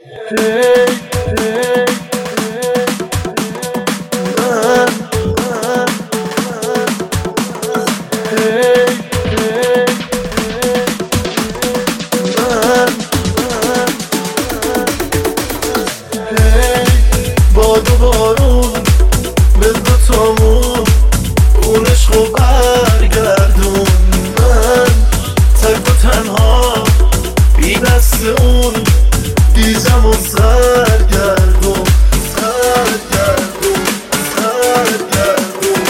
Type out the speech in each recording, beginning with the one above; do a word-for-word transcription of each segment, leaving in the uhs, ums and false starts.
باد و بارون به دو تامون اون عشقو برگردون. من تک و تنها بی دست اون دیجم و سرگردون سرگردون سرگردون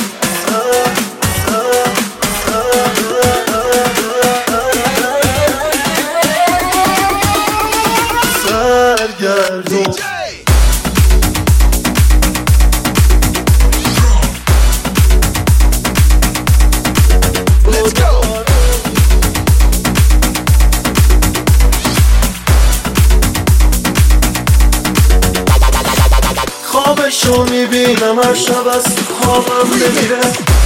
سرگردون. خوابشو میبینم هر شب از خوابم نمیره.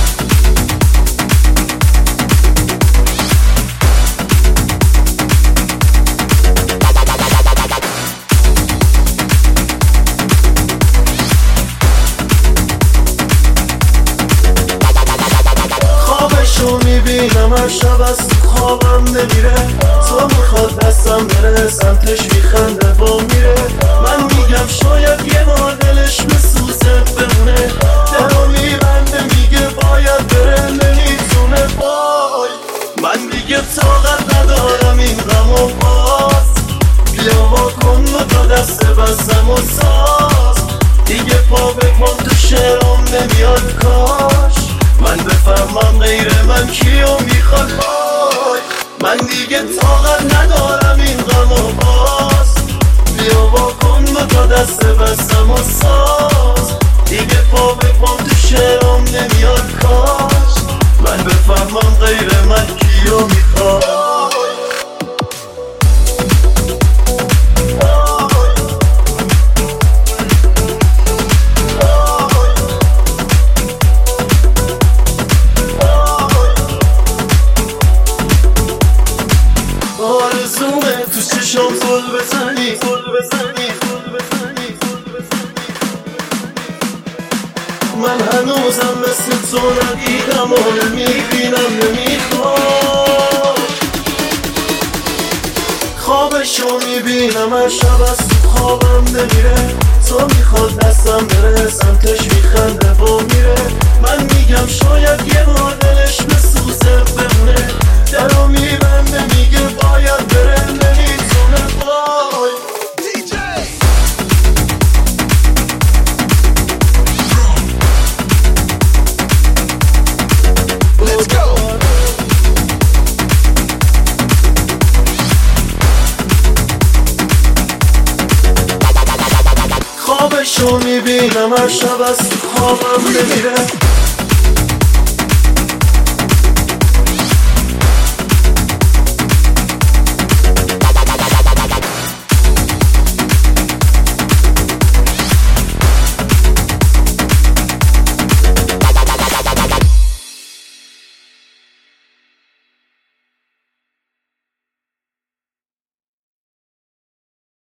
خوابشو میبینم هر شب از خوابم نمیره. تو میخواد دستم بره سمتش میخنده و میره. من میگم شاید یه بار دلش بسوزه بمونه. دلو میبنده میگه باید بره نمیتونه. وای من دیگه طاقت ندارم این غم و باز. بیا واکن و تا دست بزم و ساز. دیگه پا بکن تو شعرم نمیاد کاش من بفهمم غیر من کیو میخواد. وای من دیگه طاقت ندارم این غم و باز. بیا واکن و تا دست بستم و ساز. دیگه پا بکن تو شعرم نمیاد کاش من بفهمم غیر من کیو میخواد. آرزومه تو چشم زل بزنی زل بزنی زل بزنی زل بزنی. من هنوزم مثل تو ندیدم و نمیبینم نمیخوام. خوابشو میبینم هر شب از خوابم نمیره. تو میخواد دستم بره سمتش میخنده و میره. من میگم شاید یه بار دلش بسوزه بمونه. درو میبنده میگه باید بره نمیتونه. وای Let's go. خوابشو میبینم هر شب از خوابم نمیره.